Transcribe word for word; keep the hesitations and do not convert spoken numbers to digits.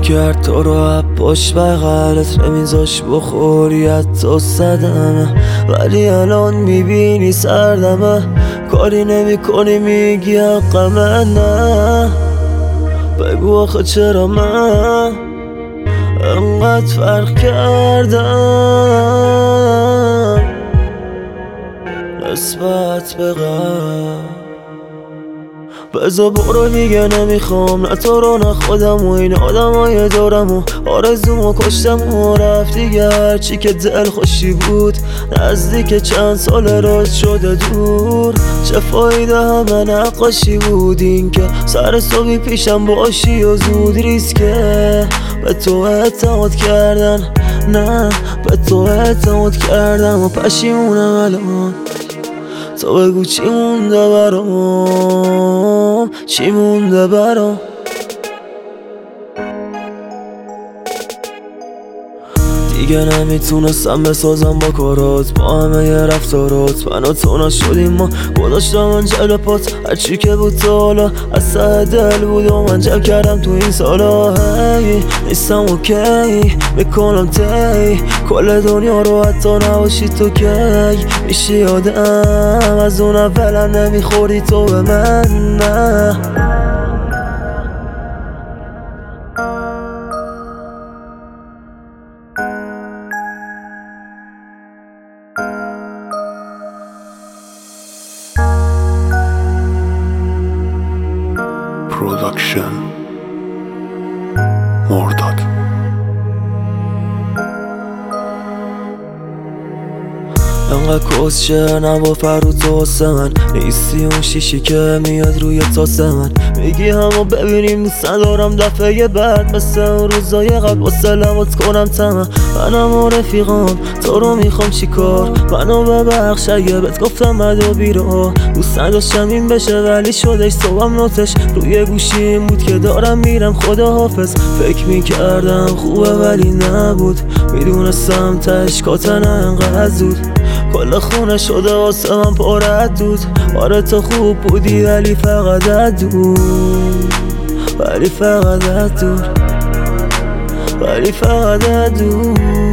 میکرد تو رو عباش بغلت نمیذاش بخوری حتی صدمه، ولی الان میبینی سردمه، کاری نمی کنی میگی حقمه. نه بگو آخه چرا من انقدر فرق کردم نسبت به قبل. بزا برو دیگه نمیخوام، نه تو رو نه خودم و این آدم های دارم و آرزومو کشتم و رفت دیگه. هرچی که دل خوشی بود نزدیک چند سال راست شده دور. چه فایده همه نقاشی بود این که سر صبحی پیشم باشی و زود ریسکه. به تو اعتماد کردن، نه به تو اعتماد کردم و پشیمونم الان. تو بگو چی مونده برام، چی مونده برام. دیگه نمیتونستم بسازم با کارات، با همه ی رفتارات من و تو نشدیم. ما گذاشتم من جلو پات، هرچی که بود تا حالا از ته دل بود و من جمع کردم تو این سالا. هی نیستم اوکی، میکنم تی کل دنیا رو حتی نباشی تو کی میشی یادم از اون اولا نمیخوری تو به من. نه Production مرداد. انقدر کسشه نبا فرود تو واسه من، نیستی اون شیشی که میاد روی تاسه من. میگی همو ببینیم دوست ندارم دفعه بعد مثل اون روزای قبل واسه لبات کنم تمام. منم و رفیقام تو رو میخوام چیکار، منو ببخش اگه بهت گفتم بد و بیرا. دوست نداشتم این بشه ولی شدش، صبحم نوتش روی گوشیم بود که دارم میرم خداحافظ. فکر میکردم خوبه ولی نبود، میدونستم تشکاتن انقدر زود. کل خونه شده واسه من پارت دود. آره تو خوب بودی ولی فقط دور، ولی فقط دور، ولی فقط دور.